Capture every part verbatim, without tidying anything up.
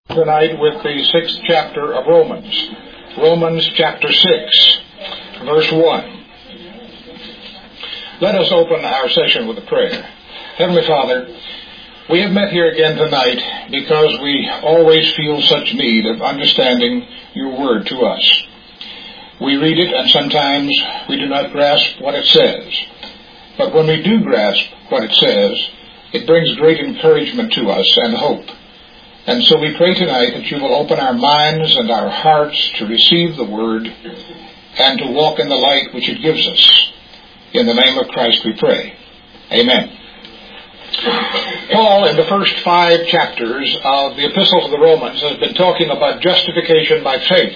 Tonight with the sixth chapter of Romans. Romans chapter six, verse one. Let us open our session with a prayer. Heavenly Father, we have met here again tonight because we always feel such need of understanding your word to us. We read it and sometimes we do not grasp what it says. But when we do grasp what it says, it brings great encouragement to us and hope. And so we pray tonight that you will open our minds and our hearts to receive the word and to walk in the light which it gives us. In the name of Christ we pray. Amen. Paul, in the first five chapters of the Epistle to the Romans, has been talking about justification by faith.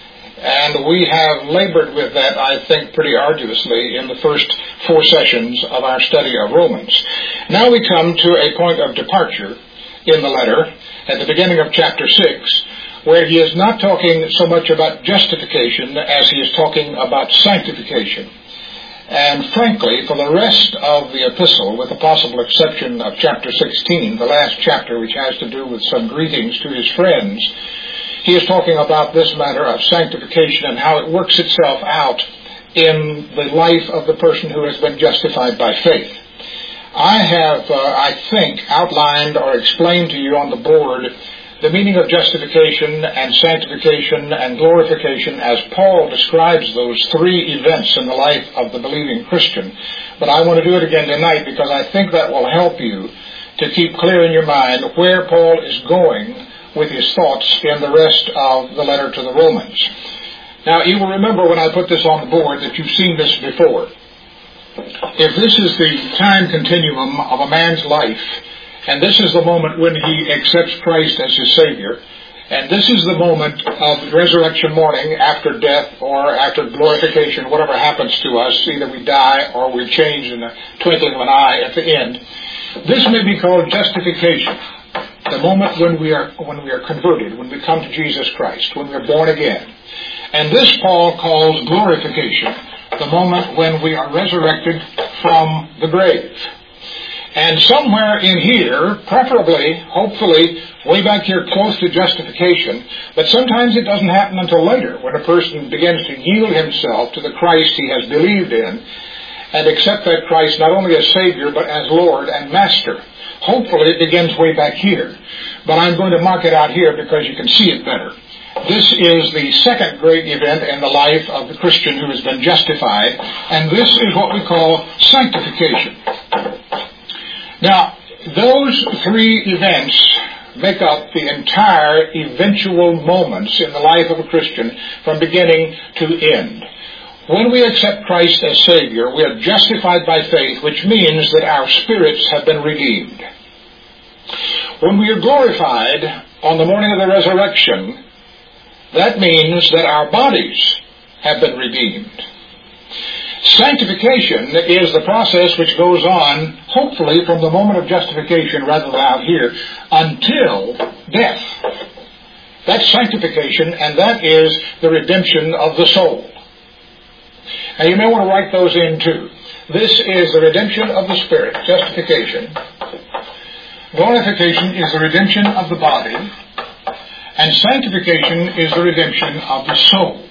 And we have labored with that, I think, pretty arduously in the first four sessions of our study of Romans. Now we come to a point of departure in the letter at the beginning of chapter six, where he is not talking so much about justification as he is talking about sanctification. And frankly, for the rest of the epistle, with the possible exception of chapter sixteen, the last chapter which has to do with some greetings to his friends, he is talking about this matter of sanctification and how it works itself out in the life of the person who has been justified by faith. I have, uh, I think, outlined or explained to you on the board the meaning of justification and sanctification and glorification as Paul describes those three events in the life of the believing Christian. But I want to do it again tonight because I think that will help you to keep clear in your mind where Paul is going with his thoughts in the rest of the letter to the Romans. Now, you will remember when I put this on the board that you've seen this before. If this is the time continuum of a man's life, and this is the moment when he accepts Christ as his Savior, and this is the moment of resurrection morning after death or after glorification, whatever happens to us, either we die or we change in the twinkling of an eye at the end, this may be called justification, the moment when we are when we are converted, when we come to Jesus Christ, when we are born again. And this Paul calls glorification, the moment when we are resurrected from the grave. And somewhere in here, preferably, hopefully, way back here close to justification, but sometimes it doesn't happen until later, when a person begins to yield himself to the Christ he has believed in, and accept that Christ not only as Savior, but as Lord and Master. Hopefully it begins way back here. But I'm going to mark it out here because you can see it better. This is the second great event in the life of the Christian who has been justified, and this is what we call sanctification. Now, those three events make up the entire eventual moments in the life of a Christian from beginning to end. When we accept Christ as Savior, we are justified by faith, which means that our spirits have been redeemed. When we are glorified on the morning of the resurrection, that means that our bodies have been redeemed. Sanctification is the process which goes on, hopefully, from the moment of justification, rather than out here, until death. That's sanctification, and that is the redemption of the soul. Now, you may want to write those in, too. This is the redemption of the spirit, justification. Glorification is the redemption of the body. And sanctification is the redemption of the soul.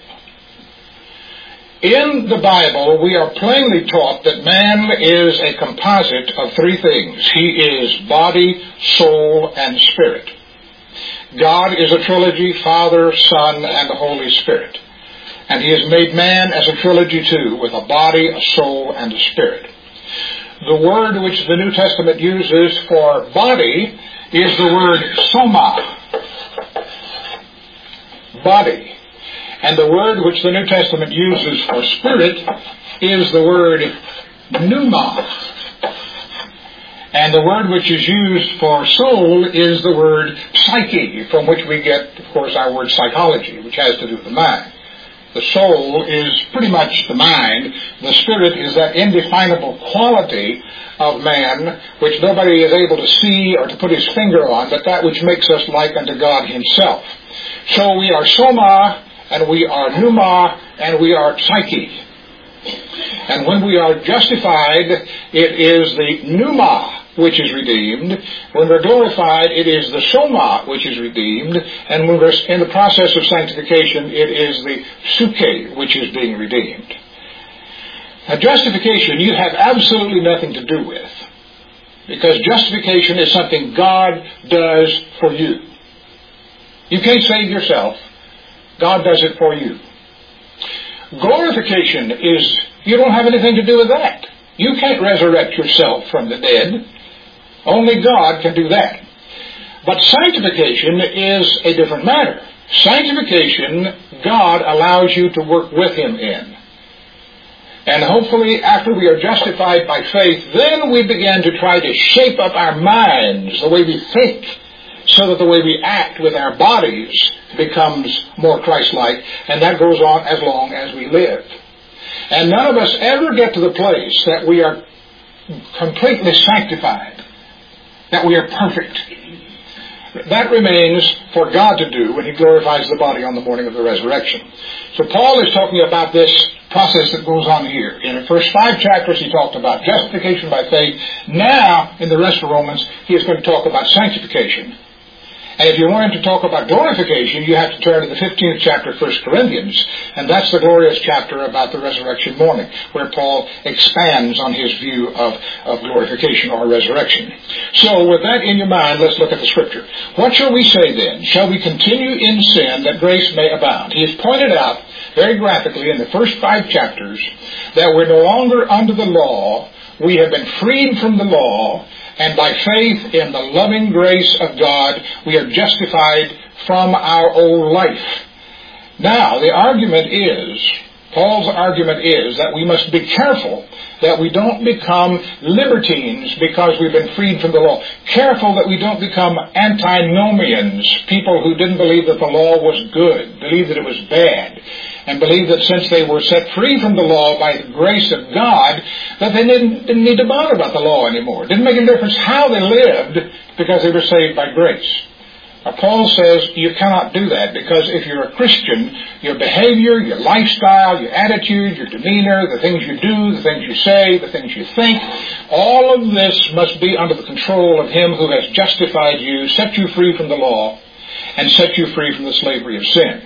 In the Bible, we are plainly taught that man is a composite of three things. He is body, soul, and spirit. God is a trilogy, Father, Son, and the Holy Spirit. And He has made man as a trilogy too, with a body, a soul, and a spirit. The word which the New Testament uses for body is the word soma. Body. And the word which the New Testament uses for spirit is the word pneuma. And the word which is used for soul is the word psyche, from which we get, of course, our word psychology, which has to do with the mind. The soul is pretty much the mind. The spirit is that indefinable quality of man which nobody is able to see or to put his finger on, but that which makes us like unto God Himself. So we are soma, and we are pneuma, and we are psyche. And when we are justified, it is the pneuma which is redeemed. When we're glorified, it is the soma, which is redeemed. And when we're in the process of sanctification, it is the psuche, which is being redeemed. Now, justification you have absolutely nothing to do with, because justification is something God does for you. You can't save yourself. God does it for you. Glorification is, you don't have anything to do with that. You can't resurrect yourself from the dead. Only God can do that. But sanctification is a different matter. Sanctification, God allows you to work with Him in. And hopefully, after we are justified by faith, then we begin to try to shape up our minds, the way we think, so that the way we act with our bodies becomes more Christ-like, and that goes on as long as we live. And none of us ever get to the place that we are completely sanctified, that we are perfect. That remains for God to do when He glorifies the body on the morning of the resurrection. So Paul is talking about this process that goes on here. In the first five chapters he talked about justification by faith. Now, in the rest of Romans, he is going to talk about sanctification. And if you want him to talk about glorification, you have to turn to the fifteenth chapter of First Corinthians. And that's the glorious chapter about the resurrection morning, where Paul expands on his view of, of glorification or resurrection. So with that in your mind, let's look at the Scripture. What shall we say then? Shall we continue in sin that grace may abound? He has pointed out very graphically in the first five chapters that we're no longer under the law. We have been freed from the law. And by faith in the loving grace of God, we are justified from our old life. Now, the argument is, Paul's argument is that we must be careful that we don't become libertines because we've been freed from the law. Careful that we don't become antinomians, people who didn't believe that the law was good, believed that it was bad, and believed that since they were set free from the law by the grace of God, that they didn't, didn't need to bother about the law anymore. It didn't make a difference how they lived because they were saved by grace. Now, Paul says you cannot do that, because if you're a Christian, your behavior, your lifestyle, your attitude, your demeanor, the things you do, the things you say, the things you think, all of this must be under the control of Him who has justified you, set you free from the law, and set you free from the slavery of sin.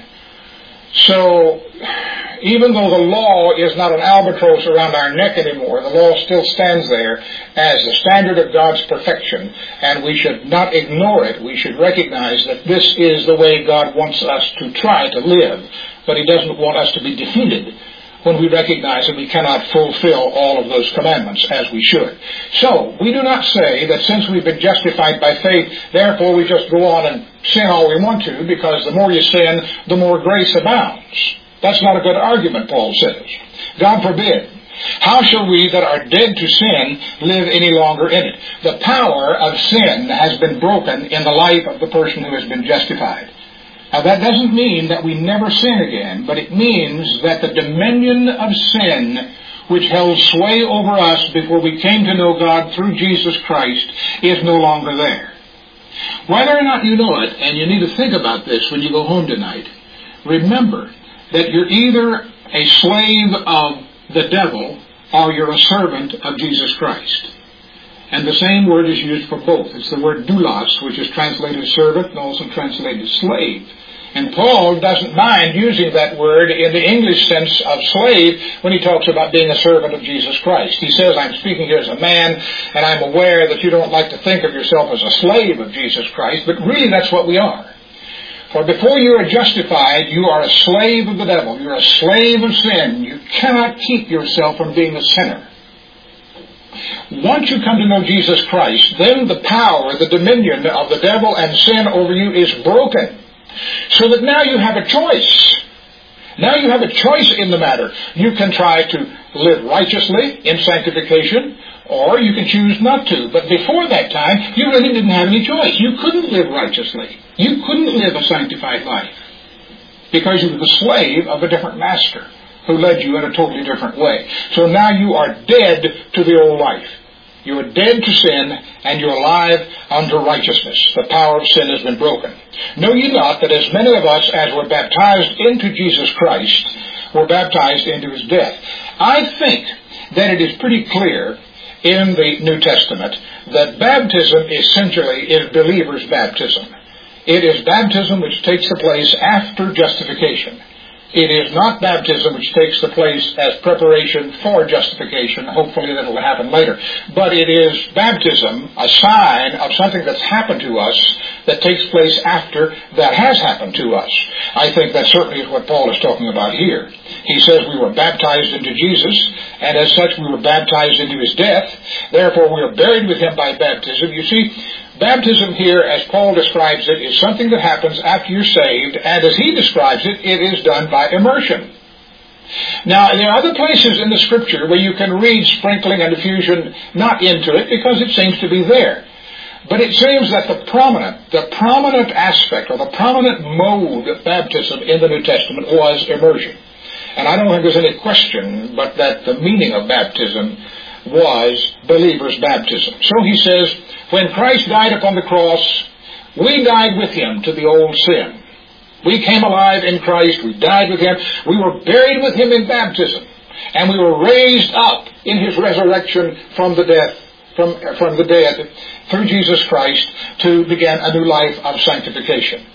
So, even though the law is not an albatross around our neck anymore, the law still stands there as the standard of God's perfection, and we should not ignore it. We should recognize that this is the way God wants us to try to live, but He doesn't want us to be defeated when we recognize that we cannot fulfill all of those commandments as we should. So, we do not say that since we've been justified by faith, therefore we just go on and sin all we want to, because the more you sin, the more grace abounds. That's not a good argument, Paul says. God forbid. How shall we that are dead to sin live any longer in it? The power of sin has been broken in the life of the person who has been justified. Now, that doesn't mean that we never sin again, but it means that the dominion of sin, which held sway over us before we came to know God through Jesus Christ, is no longer there. Whether or not you know it, and you need to think about this when you go home tonight, remember that you're either a slave of the devil or you're a servant of Jesus Christ. And the same word is used for both. It's the word doulos, which is translated servant and also translated slave. And Paul doesn't mind using that word in the English sense of slave when he talks about being a servant of Jesus Christ. He says, I'm speaking here as a man, and I'm aware that you don't like to think of yourself as a slave of Jesus Christ, but really that's what we are. For before you are justified, you are a slave of the devil. You're a slave of sin. You cannot keep yourself from being a sinner. Once you come to know Jesus Christ, then the power, the dominion of the devil and sin over you is broken. So that now you have a choice. Now you have a choice in the matter. You can try to live righteously in sanctification, or you can choose not to. But before that time, you really didn't have any choice. You couldn't live righteously. You couldn't live a sanctified life, because you were the slave of a different master who led you in a totally different way. So now you are dead to the old life. You are dead to sin, and you are alive unto righteousness. The power of sin has been broken. Know ye not that as many of us as were baptized into Jesus Christ were baptized into His death? I think that it is pretty clear in the New Testament that baptism essentially is believer's baptism. It is baptism which takes the place after justification. It is not baptism which takes the place as preparation for justification. Hopefully that will happen later. But it is baptism, a sign of something that's happened to us that takes place after that has happened to us. I think that certainly is what Paul is talking about here. He says we were baptized into Jesus, and as such we were baptized into his death. Therefore we are buried with him by baptism. You see, baptism here, as Paul describes it, is something that happens after you're saved, and as he describes it, it is done by immersion. Now, there are other places in the Scripture where you can read sprinkling and effusion not into it because it seems to be there. But it seems that the prominent, the prominent aspect or the prominent mode of baptism in the New Testament was immersion. And I don't think there's any question but that the meaning of baptism was believer's baptism. So he says, when Christ died upon the cross, we died with him to the old sin. We came alive in Christ. We died with him. We were buried with him in baptism. And we were raised up in his resurrection from the death, from, from the dead through Jesus Christ to begin a new life of sanctification.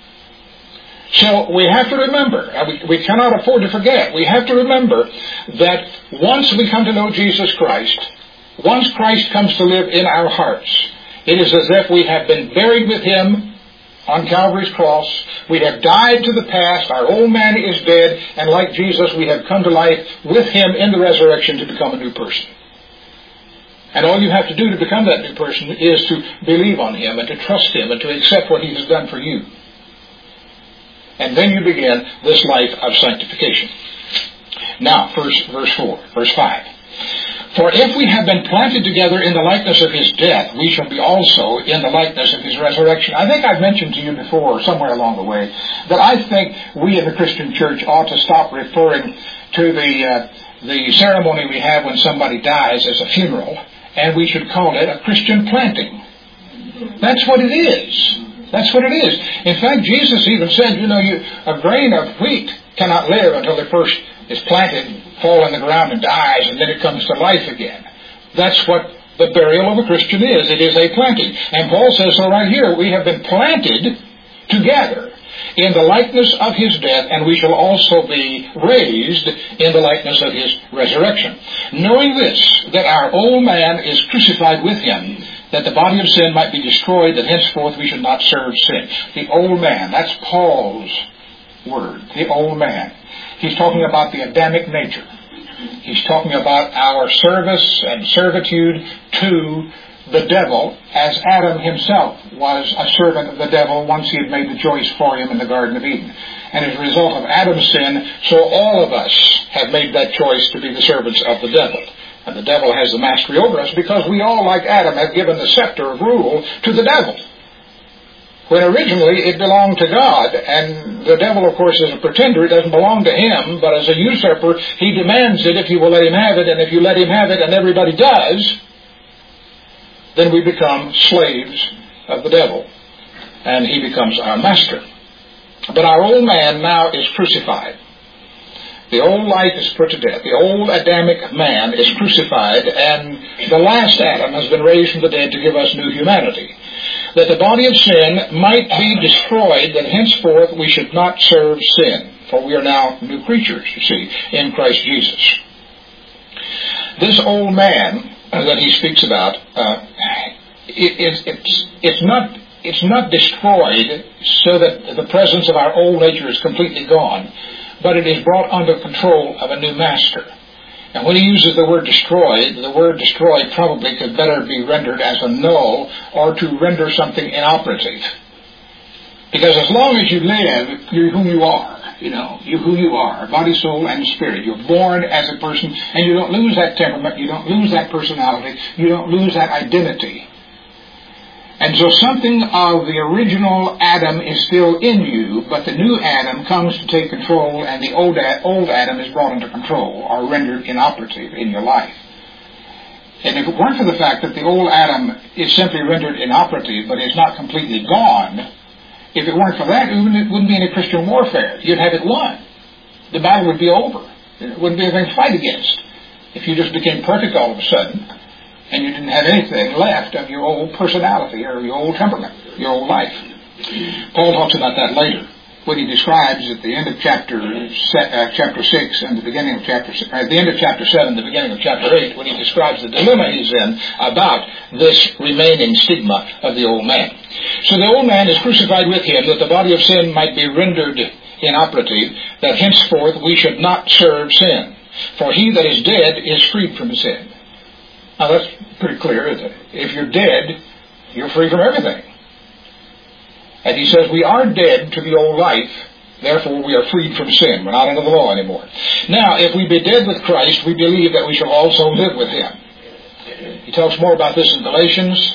So we have to remember, and we, we cannot afford to forget, we have to remember that once we come to know Jesus Christ, once Christ comes to live in our hearts, it is as if we have been buried with him on Calvary's cross. We have died to the past. Our old man is dead. And like Jesus, we have come to life with him in the resurrection to become a new person. And all you have to do to become that new person is to believe on him and to trust him and to accept what he has done for you. And then you begin this life of sanctification. Now, verse, verse four, verse five. For if we have been planted together in the likeness of his death, we shall be also in the likeness of his resurrection. I think I've mentioned to you before, somewhere along the way, that I think we in the Christian church ought to stop referring to the uh, the ceremony we have when somebody dies as a funeral, and we should call it a Christian planting. That's what it is. That's what it is. In fact, Jesus even said, you know, you, a grain of wheat cannot live until it first is planted, fall in the ground and dies, and then it comes to life again. That's what the burial of a Christian is. It is a planting. And Paul says so right here, we have been planted together in the likeness of his death, and we shall also be raised in the likeness of his resurrection. Knowing this, that our old man is crucified with him, that the body of sin might be destroyed, that henceforth we should not serve sin. The old man, that's Paul's word, the old man. He's talking about the Adamic nature. He's talking about our service and servitude to the devil, as Adam himself was a servant of the devil once he had made the choice for him in the Garden of Eden. And as a result of Adam's sin, so all of us have made that choice to be the servants of the devil. And the devil has the mastery over us because we all, like Adam, have given the scepter of rule to the devil, when originally it belonged to God. And the devil, of course, is a pretender. It doesn't belong to him, but as a usurper, he demands it if you will let him have it. And if you let him have it, and everybody does, then we become slaves of the devil, and he becomes our master. But our old man now is crucified. The old life is put to death. The old Adamic man is crucified, and the last Adam has been raised from the dead to give us new humanity, that the body of sin might be destroyed, that henceforth we should not serve sin, for we are now new creatures, you see, in Christ Jesus. This old man that he speaks about, uh, it, it, it's, it's not it's not destroyed so that the presence of our old nature is completely gone, but it is brought under control of a new master. And when he uses the word destroyed, the word destroyed probably could better be rendered as annul, or to render something inoperative. Because as long as you live, you're who you are. You know, you're who you are, body, soul, and spirit. You're born as a person, and you don't lose that temperament, you don't lose that personality, you don't lose that identity. And so something of the original Adam is still in you, but the new Adam comes to take control, and the old, old Adam is brought under control, or rendered inoperative in your life. And if it weren't for the fact that the old Adam is simply rendered inoperative, but is not completely gone, if it weren't for that, it wouldn't be any Christian warfare. You'd have it won. The battle would be over. There wouldn't be anything to fight against. If you just became perfect all of a sudden, and you didn't have anything left of your old personality or your old temperament, your old life. Paul talks about that later when he describes at the end of chapter uh, chapter six and the beginning of chapter uh, at the end of chapter seven, the beginning of chapter eight, when he describes the dilemma he's in about this remaining stigma of the old man. So the old man is crucified with him, that the body of sin might be rendered inoperative, that henceforth we should not serve sin. For he that is dead is freed from sin. Now that's pretty clear, isn't it? If you're dead, you're free from everything. And he says we are dead to the old life, therefore we are freed from sin. We're not under the law anymore. Now, if we be dead with Christ, we believe that we shall also live with him. He talks more about this in Galatians.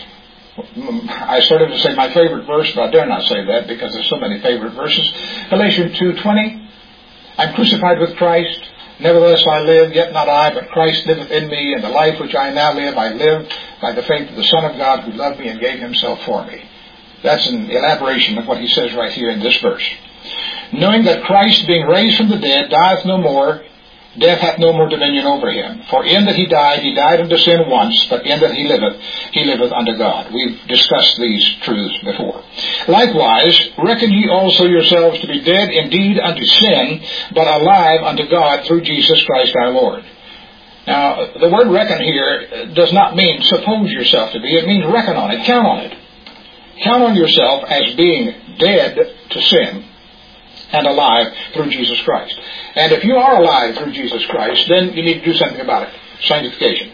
I started to say my favorite verse, but I dare not say that because there's so many favorite verses. Galatians two twenty, I'm crucified with Christ. Nevertheless I live, yet not I, but Christ liveth in me, and the life which I now live, I live by the faith of the Son of God, who loved me and gave himself for me. That's an elaboration of what he says right here in this verse. Knowing that Christ, being raised from the dead, dieth no more, death hath no more dominion over him. For in that he died, he died unto sin once, but in that he liveth, he liveth unto God. We've discussed these truths before. Likewise, reckon ye also yourselves to be dead indeed unto sin, but alive unto God through Jesus Christ our Lord. Now, the word reckon here does not mean suppose yourself to be. It means reckon on it, count on it. Count on yourself as being dead to sin and alive through Jesus Christ. And if you are alive through Jesus Christ, then you need to do something about it. Sanctification.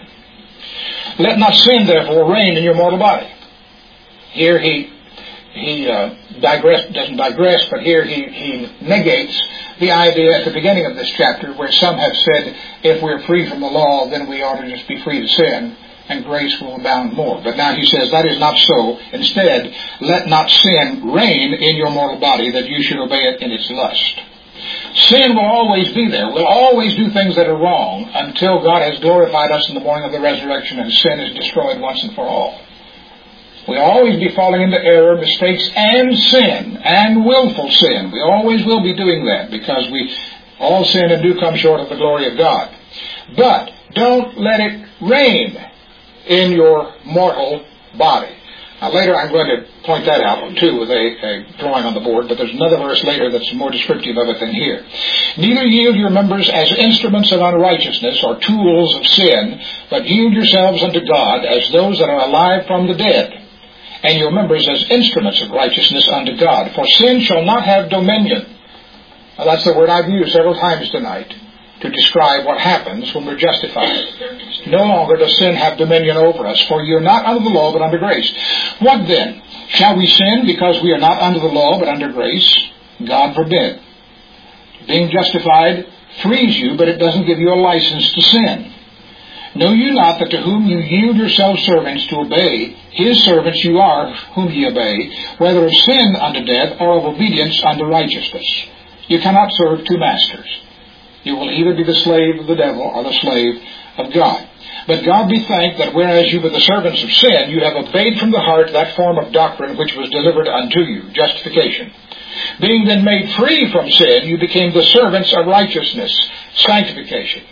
Let not sin, therefore, reign in your mortal body. Here he he uh, digress, doesn't digress, but here he, he negates the idea at the beginning of this chapter where some have said if we're free from the law, then we ought to just be free to sin, and grace will abound more. But now he says that is not so. Instead, let not sin reign in your mortal body, that you should obey it in its lust. Sin will always be there. We'll always do things that are wrong until God has glorified us in the morning of the resurrection and sin is destroyed once and for all. We'll always be falling into error, mistakes, and sin, and willful sin. We always will be doing that because we all sin and do come short of the glory of God. But don't let it reign in your mortal body. Now later I'm going to point that out too with a, a drawing on the board, but there's another verse later that's more descriptive of it than here. Neither yield your members as instruments of unrighteousness or tools of sin, but yield yourselves unto God as those that are alive from the dead, and your members as instruments of righteousness unto God. For sin shall not have dominion. Now that's the word I've used several times tonight to describe what happens when we're justified. No longer does sin have dominion over us, for you're not under the law but under grace. What then? Shall we sin because we are not under the law but under grace? God forbid. Being justified frees you, but it doesn't give you a license to sin. Know you not that to whom you yield yourselves servants to obey, his servants you are whom ye obey, whether of sin unto death or of obedience unto righteousness? You cannot serve two masters. You will either be the slave of the devil or the slave of God. But God be thanked that whereas you were the servants of sin, you have obeyed from the heart that form of doctrine which was delivered unto you, justification. Being then made free from sin, you became the servants of righteousness, sanctification.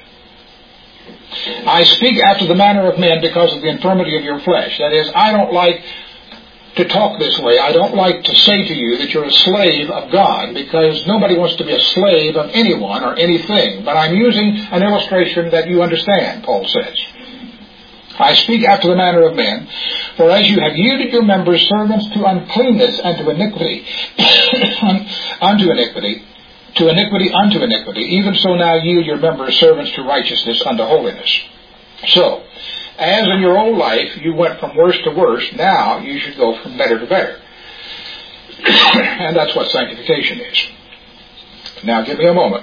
I speak after the manner of men because of the infirmity of your flesh. That is, I don't like to talk this way. I don't like to say to you that you're a slave of God, because nobody wants to be a slave of anyone or anything. But I'm using an illustration that you understand, Paul says. I speak after the manner of men, for as you have yielded your members servants to uncleanness and to iniquity, unto iniquity, to iniquity unto iniquity, even so now yield your members servants to righteousness unto holiness. So, as in your old life you went from worse to worse, now you should go from better to better. And that's what sanctification is. Now give me a moment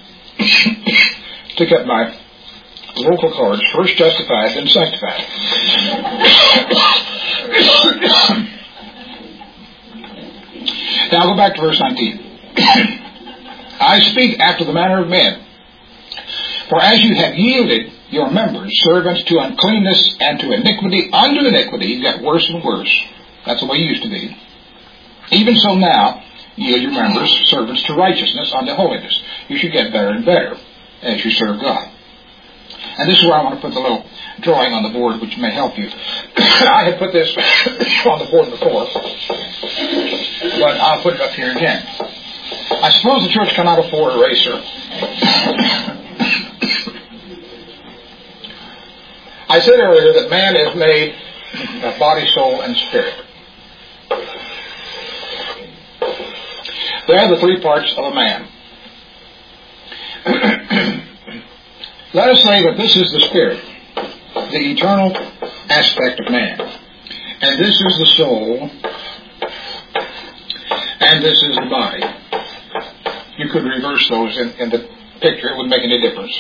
to get my vocal cords first justified, then sanctified. Now I'll go back to verse nineteen. I speak after the manner of men. For as you have yielded your members servants to uncleanness and to iniquity unto iniquity, you got worse and worse. That's the way you used to be. Even so now, yield your members servants to righteousness unto holiness. You should get better and better as you serve God. And this is where I want to put the little drawing on the board, which may help you. I had put this on the board before, but I'll put it up here again. I suppose the church cannot afford a eraser. I said earlier that man is made of body, soul, and spirit. They are the three parts of a man. Let us say that this is the spirit, the eternal aspect of man. And this is the soul, and this is the body. You could reverse those in, in the picture. It wouldn't make any difference.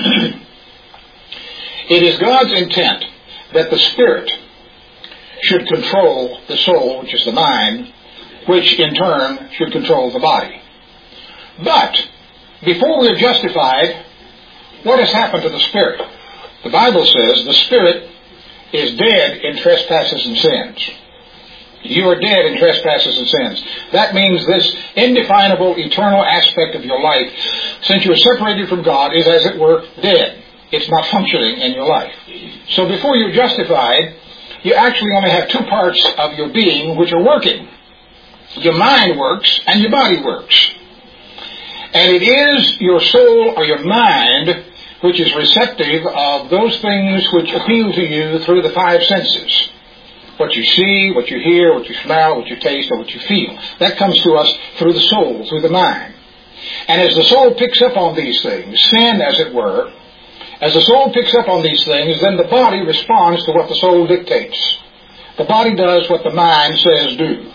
It is God's intent that the spirit should control the soul, which is the mind, which in turn should control the body. But before we are justified, what has happened to the spirit? The Bible says the spirit is dead in trespasses and sins. You are dead in trespasses and sins. That means this indefinable, eternal aspect of your life, since you are separated from God, is as it were dead. It's not functioning in your life. So before you're justified, you actually only have two parts of your being which are working. Your mind works and your body works. And it is your soul or your mind which is receptive of those things which appeal to you through the five senses. What you see, what you hear, what you smell, what you taste, or what you feel. That comes to us through the soul, through the mind. And as the soul picks up on these things, sin as it were, as the soul picks up on these things, then the body responds to what the soul dictates. The body does what the mind says do.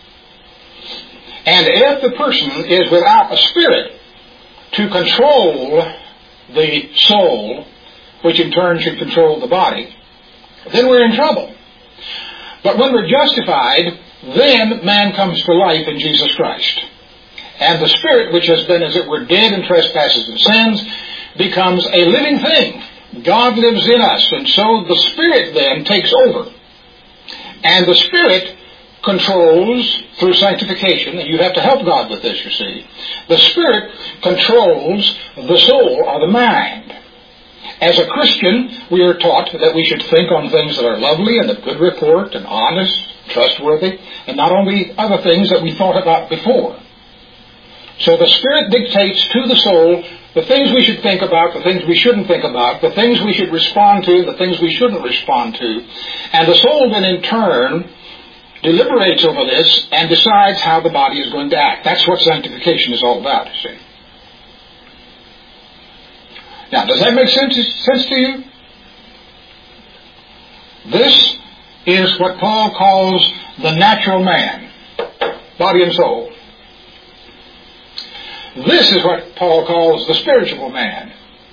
And if the person is without a spirit to control the soul, which in turn should control the body, then we're in trouble. But when we're justified, then man comes to life in Jesus Christ. And the spirit, which has been, as it were, dead in trespasses and sins, becomes a living thing. God lives in us, and so the spirit then takes over. And the spirit controls through sanctification, and you have to help God with this, you see. The spirit controls the soul or the mind. As a Christian, we are taught that we should think on things that are lovely and of good report and honest, trustworthy, and not only other things that we thought about before. So the Spirit dictates to the soul the things we should think about, the things we shouldn't think about, the things we should respond to, the things we shouldn't respond to. And the soul then in turn deliberates over this and decides how the body is going to act. That's what sanctification is all about, you see. Now, does that make sense, sense to you? This is what Paul calls the natural man, body and soul. This is what Paul calls the spiritual man.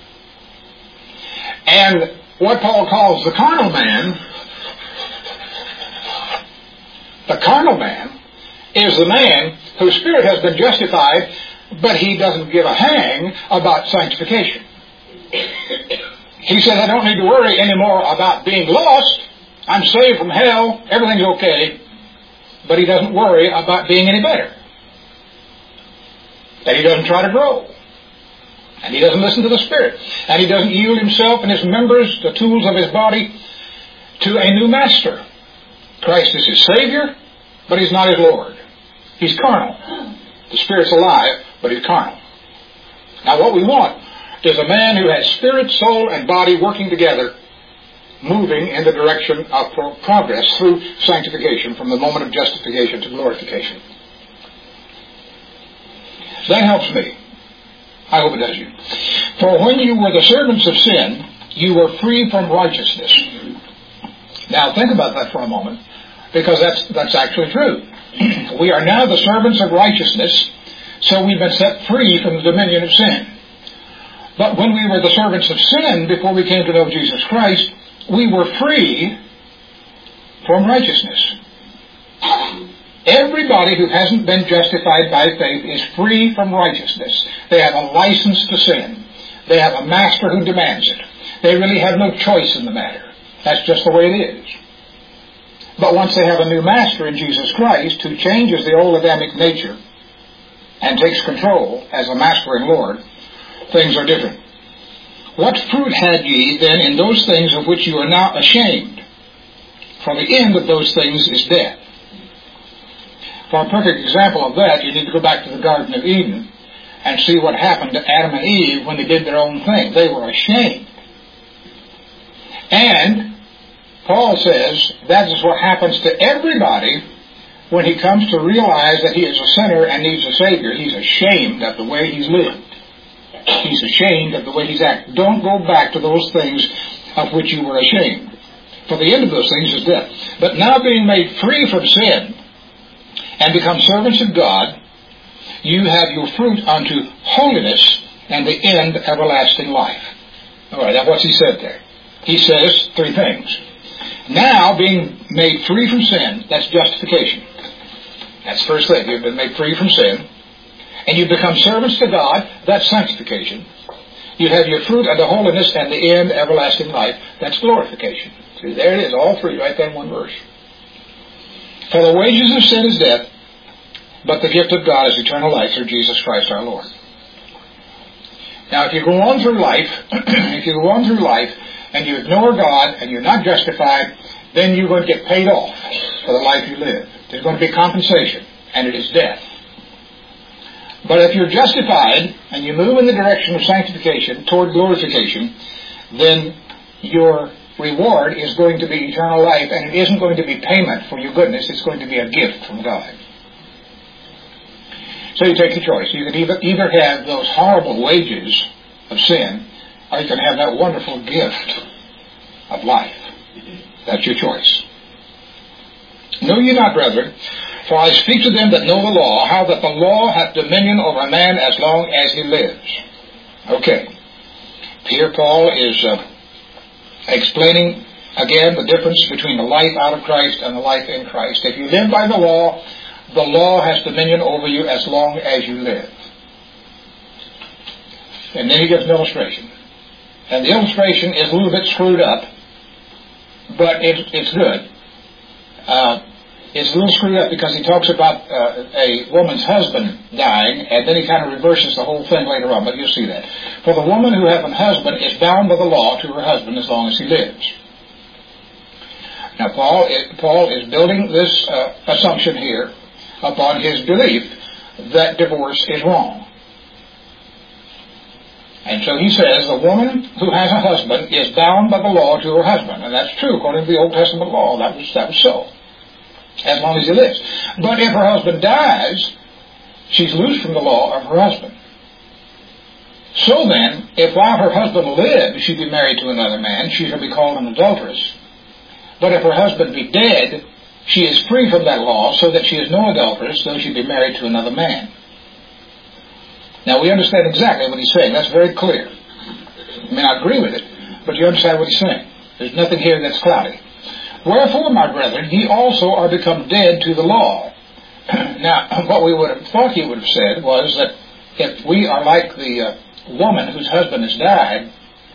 And what Paul calls the carnal man, the carnal man is the man whose spirit has been justified, but he doesn't give a hang about sanctification. He says, I don't need to worry anymore about being lost. I'm saved from hell. Everything's okay. But he doesn't worry about being any better. That he doesn't try to grow. And he doesn't listen to the Spirit. And he doesn't yield himself and his members, the tools of his body, to a new master. Christ is his Savior, but he's not his Lord. He's carnal. The Spirit's alive, but he's carnal. Now what we want is a man who has spirit, soul, and body working together, moving in the direction of pro- progress through sanctification from the moment of justification to glorification. That helps me. I hope it does you. For when you were the servants of sin, you were free from righteousness. Now think about that for a moment, because that's, that's actually true. We are now the servants of righteousness, so we've been set free from the dominion of sin. But when we were the servants of sin, before we came to know Jesus Christ, we were free from righteousness. Everybody who hasn't been justified by faith is free from righteousness. They have a license to sin. They have a master who demands it. They really have no choice in the matter. That's just the way it is. But once they have a new master in Jesus Christ who changes the old Adamic nature and takes control as a master and Lord, things are different. What fruit had ye then in those things of which you are now ashamed? For the end of those things is death. For a perfect example of that, you need to go back to the Garden of Eden and see what happened to Adam and Eve when they did their own thing. They were ashamed. And Paul says that is what happens to everybody when he comes to realize that he is a sinner and needs a Savior. He's ashamed of the way he's lived. He's ashamed of the way he's acted. Don't go back to those things of which you were ashamed. For the end of those things is death. But now being made free from sin and become servants of God, you have your fruit unto holiness and the end everlasting life. All right, now what's he said there? He says three things. Now being made free from sin, that's justification. That's the first thing. You've been made free from sin. And you become servants to God, that's sanctification. You have your fruit unto holiness and the end everlasting life, that's glorification. See, there it is, all three, right there in one verse. For the wages of sin is death, but the gift of God is eternal life through Jesus Christ our Lord. Now, if you go on through life, if you go on through life and you ignore God and you're not justified, then you're going to get paid off for the life you live. There's going to be compensation, and it is death. But if you're justified and you move in the direction of sanctification toward glorification, then your reward is going to be eternal life, and it isn't going to be payment for your goodness. It's going to be a gift from God. So you take the choice. You can either, either have those horrible wages of sin, or you can have that wonderful gift of life. That's your choice. Know ye not, brethren, for I speak to them that know the law, how that the law hath dominion over a man as long as he lives. Okay. Here Paul is uh, explaining again the difference between the life out of Christ and the life in Christ. If you live by the law, the law has dominion over you as long as you live. And then he gives an illustration. And the illustration is a little bit screwed up, but it, it's good. Uh, it's a little screwed up because he talks about uh, a woman's husband dying, and then he kind of reverses the whole thing later on, but you'll see that. For the woman who hath an husband is bound by the law to her husband as long as he lives. Now, Paul, it, Paul is building this uh, assumption here upon his belief that divorce is wrong. And so he says the woman who has a husband is bound by the law to her husband. And that's true according to the Old Testament law. That was, that was so. As long as he lives. But if her husband dies, she's loosed from the law of her husband. So then, if while her husband lives she be married to another man, she shall be called an adulteress. But if her husband be dead, she is free from that law, so that she is no adulteress, though she be married to another man. Now, we understand exactly what he's saying. That's very clear. I mean, I agree with it, but you understand what he's saying. There's nothing here that's cloudy. Wherefore, my brethren, ye also are become dead to the law. Now, what we would have thought he would have said was that if we are like the uh, woman whose husband has died,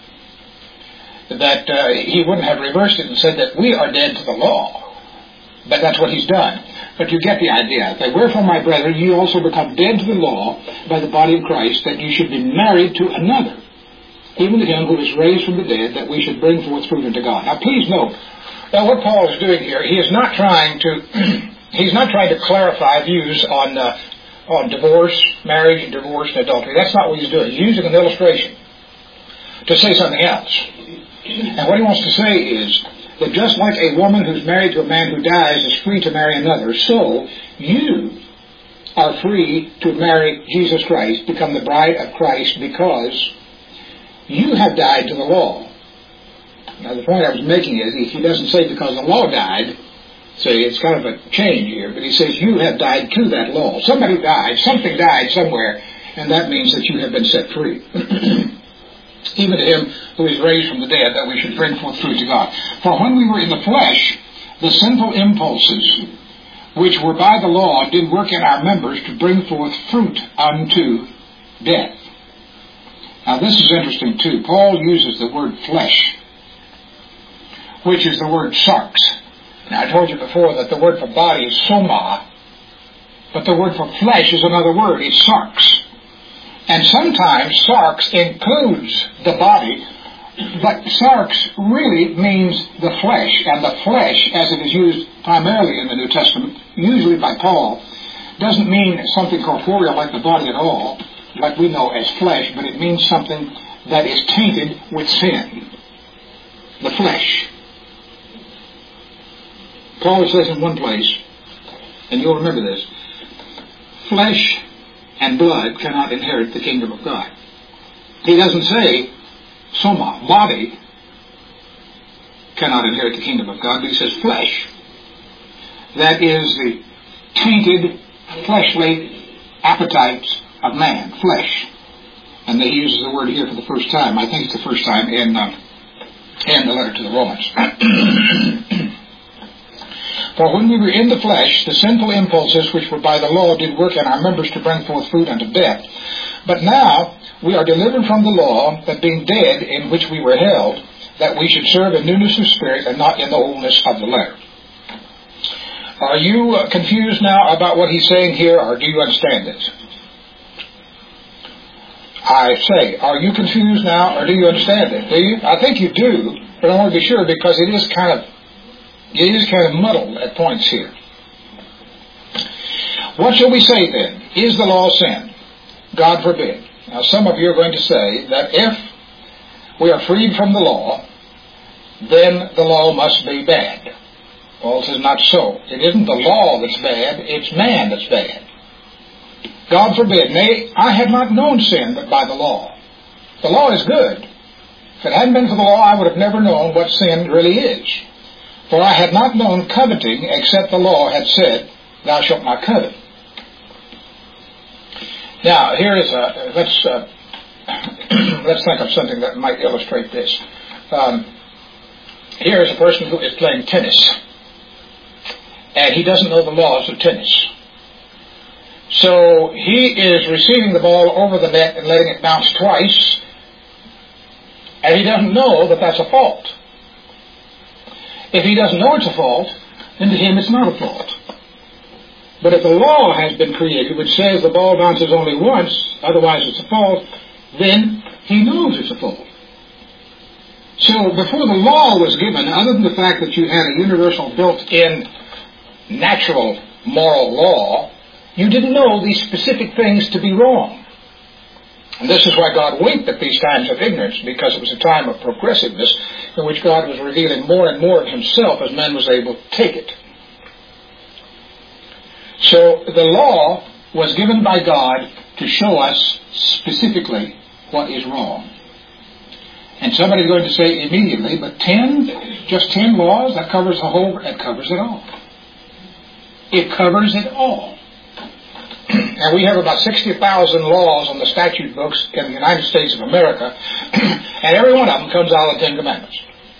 that uh, he wouldn't have reversed it and said that we are dead to the law. But that's what he's done. But you get the idea. That, wherefore, my brethren, ye also become dead to the law by the body of Christ, that ye should be married to another, even to him who is raised from the dead, that we should bring forth fruit unto God. Now, please note, now what Paul is doing here, he is not trying to, he's not trying to clarify views on uh, on divorce, marriage, divorce, and adultery. That's not what he's doing. He's using an illustration to say something else. And what he wants to say is that just like a woman who's married to a man who dies is free to marry another, so you are free to marry Jesus Christ, become the bride of Christ, because you have died to the law. Now, the point I was making is, he doesn't say because the law died. So it's kind of a change here. But he says you have died to that law. Somebody died. Something died somewhere. And that means that you have been set free. Even to him who is raised from the dead, that we should bring forth fruit to God. For when we were in the flesh, the sinful impulses, which were by the law, did work in our members to bring forth fruit unto death. Now this is interesting too. Paul uses the word flesh, which is the word sarx. Now, I told you before that the word for body is soma, but the word for flesh is another word. It's sarx. And sometimes sarx includes the body, but sarx really means the flesh, and the flesh, as it is used primarily in the New Testament, usually by Paul, doesn't mean something corporeal like the body at all, like we know as flesh, but it means something that is tainted with sin. The flesh. Paul says in one place, and you'll remember this, flesh and blood cannot inherit the kingdom of God. He doesn't say soma, body, cannot inherit the kingdom of God, but he says flesh. That is the tainted, fleshly appetites of man, flesh. And he uses the word here for the first time. I think it's the first time in, uh, in the letter to the Romans. For when we were in the flesh, the sinful impulses which were by the law did work in our members to bring forth fruit unto death. But now we are delivered from the law, that being dead in which we were held, that we should serve in newness of spirit and not in the oldness of the letter. Are you uh, confused now about what he's saying here, or do you understand this? I say, are you confused now, or do you understand it? Do you? I think you do, but I want to be sure, because it is kind of it is kind of muddled at points here. What shall we say then? Is the law sin? God forbid. Now, some of you are going to say that if we are freed from the law, then the law must be bad. Paul says not so. It isn't the law that's bad, it's man that's bad. God forbid. Nay, I have not known sin but by the law. The law is good. If it hadn't been for the law, I would have never known what sin really is. For I had not known coveting except the law had said, thou shalt not covet. Now, here is a, let's, uh, let's think of something that might illustrate this. Um, here is a person who is playing tennis, and he doesn't know the laws of tennis. So he is receiving the ball over the net and letting it bounce twice, and he doesn't know that that's a fault. If he doesn't know it's a fault, then to him it's not a fault. But if the law has been created which says the ball bounces only once, otherwise it's a fault, then he knows it's a fault. So before the law was given, other than the fact that you had a universal built-in natural moral law, you didn't know these specific things to be wrong. And this is why God winked at these times of ignorance, because it was a time of progressiveness in which God was revealing more and more of himself as man was able to take it. So the law was given by God to show us specifically what is wrong. And somebody's going to say immediately, but ten, just ten laws, that covers the whole, it covers it all. It covers it all. And we have about sixty thousand laws on the statute books in the United States of America, and every one of them comes out of the Ten Commandments.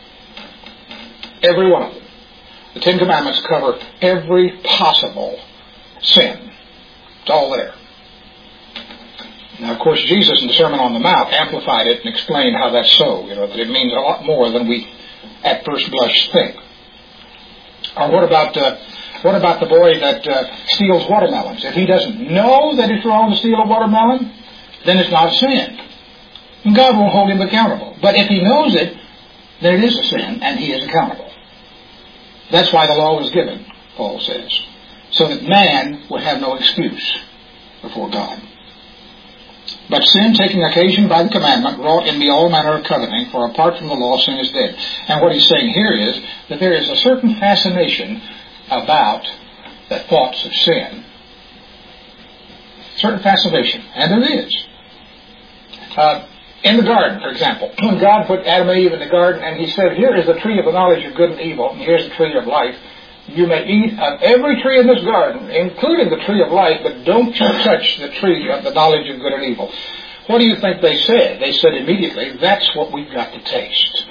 Every one of them. The Ten Commandments cover every possible sin. It's all there. Now, of course, Jesus in the Sermon on the Mount amplified it and explained how that's so, you know, that it means a lot more than we at first blush think. Or what about uh, what about the boy that uh, steals watermelons? If he doesn't know that it's wrong to steal a watermelon, then it's not a sin. And God won't hold him accountable. But if he knows it, then it is a sin, and he is accountable. That's why the law was given, Paul says, so that man would have no excuse before God. But sin, taking occasion by the commandment, wrought in me all manner of coveting, for apart from the law sin is dead. And what he's saying here is that there is a certain fascination about the thoughts of sin. Certain fascination. And there is. Uh, in the garden, for example, when God put Adam and Eve in the garden, and he said, here is the tree of the knowledge of good and evil, and here's the tree of life. You may eat of every tree in this garden, including the tree of life, but don't you touch the tree of the knowledge of good and evil. What do you think they said? They said immediately, that's what we've got to taste.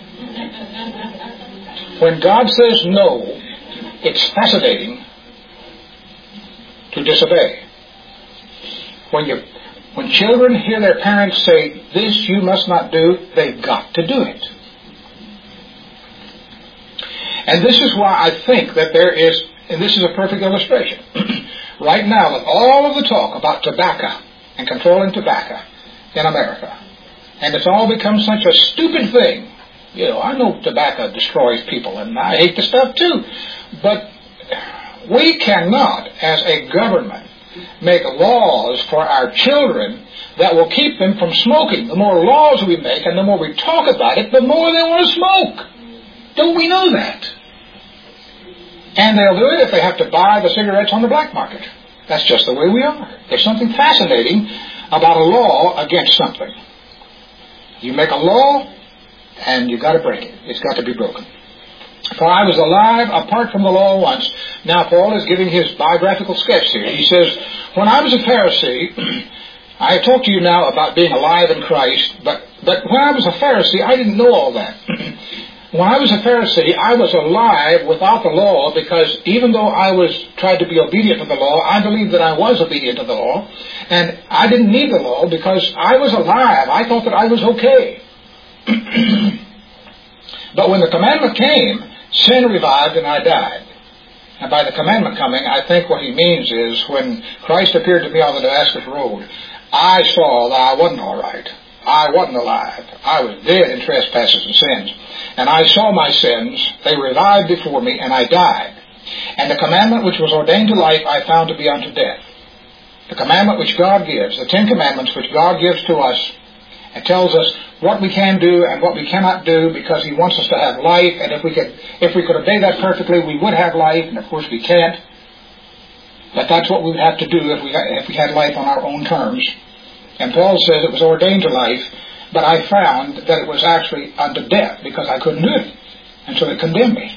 When God says no, it's fascinating to disobey. When you, when children hear their parents say, this you must not do, they've got to do it. And this is why I think that there is, and this is a perfect illustration. Right now, with all of the talk about tobacco and controlling tobacco in America. And it's all become such a stupid thing. You know, I know tobacco destroys people, and I hate the stuff too. But we cannot, as a government, make laws for our children that will keep them from smoking. The more laws we make and the more we talk about it, the more they want to smoke. Don't we know that? And they'll do it if they have to buy the cigarettes on the black market. That's just the way we are. There's something fascinating about a law against something. You make a law, and you've got to break it. It's got to be broken. For I was alive apart from the law once. Now Paul is giving his biographical sketch here. He says, when I was a Pharisee, I have talked to you now about being alive in Christ, but, but when I was a Pharisee, I didn't know all that. When I was a Pharisee, I was alive without the law, because even though I was tried to be obedient to the law, I believed that I was obedient to the law, and I didn't need the law because I was alive. I thought that I was okay. But when the commandment came, sin revived and I died. And by the commandment coming, I think what he means is when Christ appeared to me on the Damascus Road, I saw that I wasn't all right. I wasn't alive. I was dead in trespasses and sins. And I saw my sins. They revived before me, and I died. And the commandment which was ordained to life I found to be unto death. The commandment which God gives, the Ten Commandments which God gives to us, and tells us what we can do and what we cannot do, because he wants us to have life, and if we could if we could obey that perfectly, we would have life, and of course we can't. But that's what we would have to do if we if we had life on our own terms. And Paul says it was ordained to life, but I found that it was actually unto death, because I couldn't do it. And so it condemned me.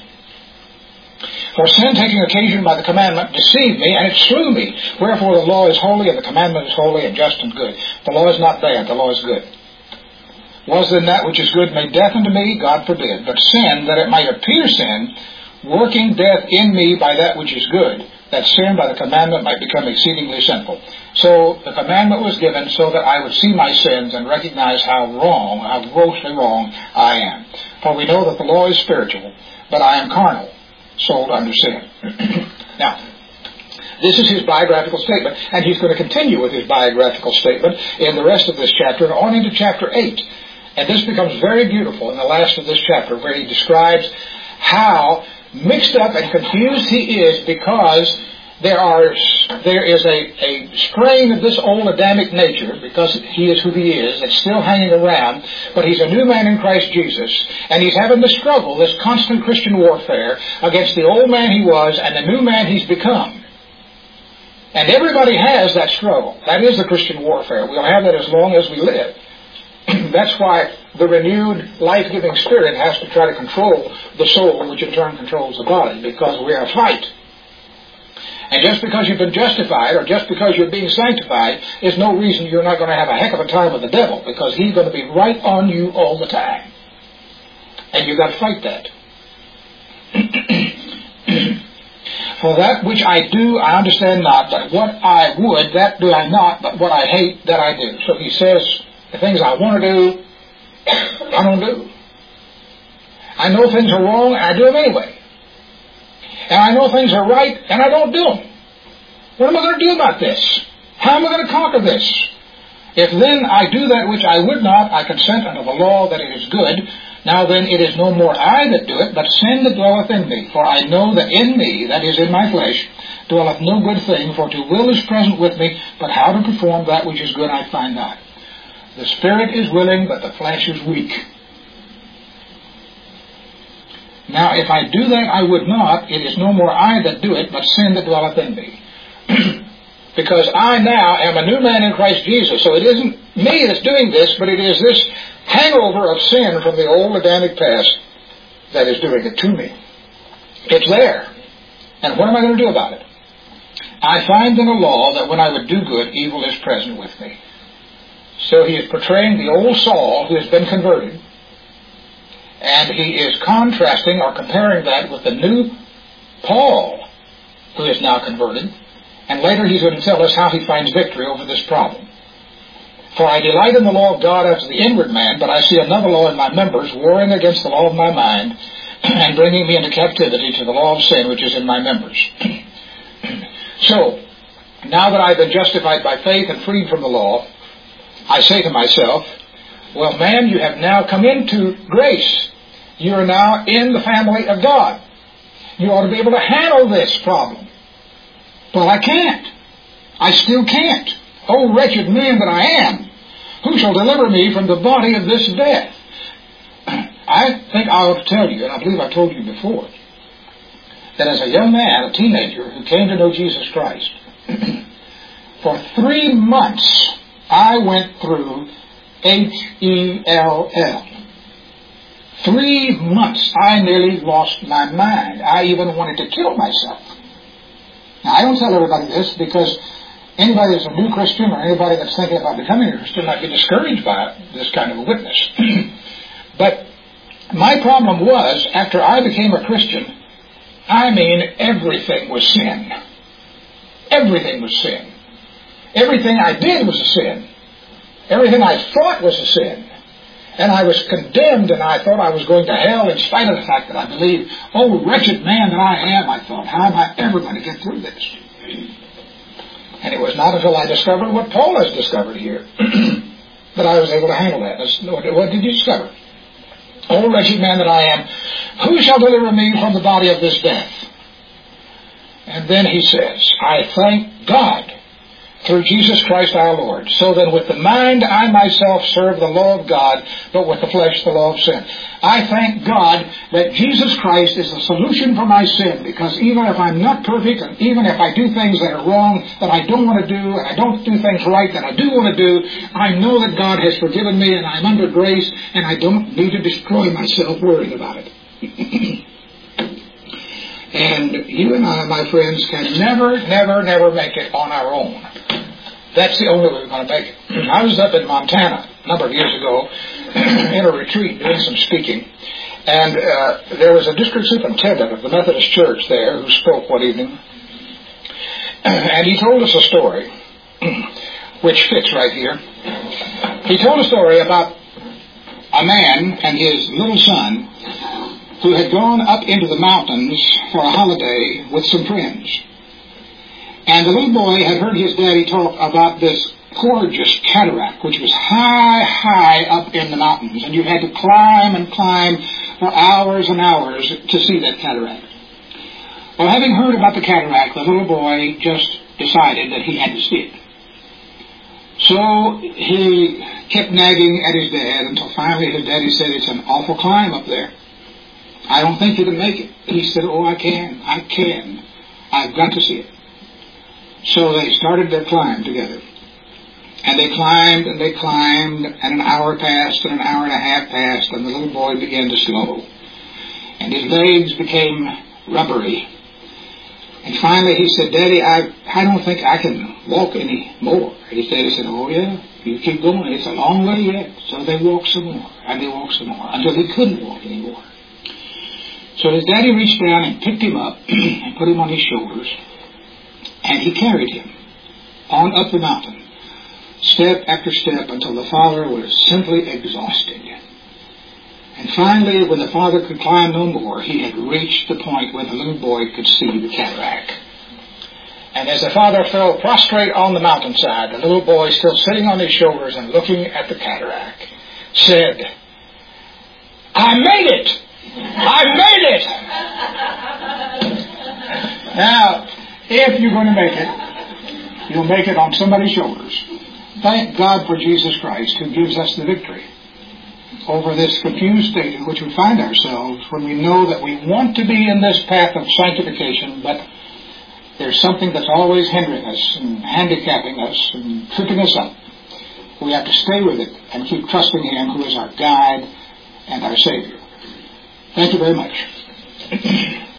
For sin, taking occasion by the commandment, deceived me, and it slew me. Wherefore the law is holy, and the commandment is holy, and just and good. The law is not bad, the law is good. Was then that which is good made death unto me? God forbid. But sin, that it might appear sin, working death in me by that which is good, that sin by the commandment might become exceedingly sinful. So the commandment was given so that I would see my sins and recognize how wrong, how grossly wrong I am. For we know that the law is spiritual, but I am carnal, sold under sin. Now, this is his biographical statement, and he's going to continue with his biographical statement in the rest of this chapter and on into chapter eight. And this becomes very beautiful in the last of this chapter, where he describes how mixed up and confused he is, because there are there is a, a strain of this old Adamic nature, because he is who he is, that's still hanging around, but he's a new man in Christ Jesus, and he's having the struggle, this constant Christian warfare, against the old man he was and the new man he's become. And everybody has that struggle. That is the Christian warfare. We'll have that as long as we live. That's why the renewed, life-giving spirit has to try to control the soul, which in turn controls the body, because we're in a fight. And just because you've been justified, or just because you're being sanctified, is no reason you're not going to have a heck of a time with the devil, because he's going to be right on you all the time. And you've got to fight that. For that which I do, I understand not, but what I would, that do I not, but what I hate, that I do. So he says, the things I want to do, I don't do. I know things are wrong, and I do them anyway. And I know things are right, and I don't do them. What am I going to do about this? How am I going to conquer this? If then I do that which I would not, I consent unto the law that it is good. Now then, it is no more I that do it, but sin that dwelleth in me. For I know that in me, that is in my flesh, dwelleth no good thing, for to will is present with me, but how to perform that which is good I find not. The spirit is willing, but the flesh is weak. Now, if I do that I would not, it is no more I that do it, but sin that dwelleth in me. Because I now am a new man in Christ Jesus. So it isn't me that's doing this, but it is this hangover of sin from the old Adamic past that is doing it to me. It's there. And what am I going to do about it? I find in the law that when I would do good, evil is present with me. So he is portraying the old Saul who has been converted, and he is contrasting or comparing that with the new Paul who is now converted, and later he's going to tell us how he finds victory over this problem. For I delight in the law of God after the inward man, but I see another law in my members, warring against the law of my mind, and bringing me into captivity to the law of sin which is in my members. So, now that I've been justified by faith and freed from the law, I say to myself, well, man, you have now come into grace. You are now in the family of God. You ought to be able to handle this problem. Well, I can't. I still can't. Oh, wretched man that I am, who shall deliver me from the body of this death? I think I ought to tell you, and I believe I told you before, that as a young man, a teenager, who came to know Jesus Christ, for three months I went through H E L L. Three months I nearly lost my mind. I even wanted to kill myself. Now, I don't tell everybody this because anybody that's a new Christian or anybody that's thinking about becoming a Christian might be discouraged by this kind of a witness. But my problem was, after I became a Christian, I mean everything was sin. Everything was sin. Everything I did was a sin. Everything I thought was a sin. And I was condemned, and I thought I was going to hell in spite of the fact that I believed, oh, wretched man that I am, I thought, how am I ever going to get through this? And it was not until I discovered what Paul has discovered here that I was able to handle that. What did you discover? Oh, wretched man that I am, who shall deliver me from the body of this death? And then he says, I thank God through Jesus Christ our Lord. So then with the mind I myself serve the law of God, but with the flesh the law of sin. I thank God that Jesus Christ is the solution for my sin, because even if I'm not perfect, and even if I do things that are wrong, that I don't want to do, and I don't do things right that I do want to do, I know that God has forgiven me, and I'm under grace, and I don't need to destroy myself worrying about it. And you and I, my friends, can never, never, never make it on our own. That's the only way we're going to make it. I was up in Montana a number of years ago in a retreat doing some speaking. And uh, there was a district superintendent of the Methodist Church there who spoke one evening. And he told us a story, which fits right here. He told a story about a man and his little son who had gone up into the mountains for a holiday with some friends. And the little boy had heard his daddy talk about this gorgeous cataract, which was high, high up in the mountains. And you had to climb and climb for hours and hours to see that cataract. Well, having heard about the cataract, the little boy just decided that he had to see it. So he kept nagging at his dad until finally his daddy said, it's an awful climb up there. I don't think you can make it. He said, oh, I can. I can. I've got to see it. So they started their climb together. And they climbed and they climbed, and an hour passed and an hour and a half passed, and the little boy began to slow. And his legs became rubbery. And finally he said, Daddy, I I don't think I can walk any more. And his daddy said, oh yeah, you keep going. It's a long way yet. So they walked some more, and they walked some more, until he couldn't walk anymore. So his daddy reached down and picked him up and put him on his shoulders. And he carried him on up the mountain, step after step, until the father was simply exhausted. And finally, when the father could climb no more, he had reached the point where the little boy could see the cataract. And as the father fell prostrate on the mountainside, the little boy, still sitting on his shoulders and looking at the cataract, said, I made it! I made it! Now, if you're going to make it, you'll make it on somebody's shoulders. Thank God for Jesus Christ, who gives us the victory over this confused state in which we find ourselves when we know that we want to be in this path of sanctification, but there's something that's always hindering us and handicapping us and tripping us up. We have to stay with it and keep trusting Him, who is our guide and our Savior. Thank you very much.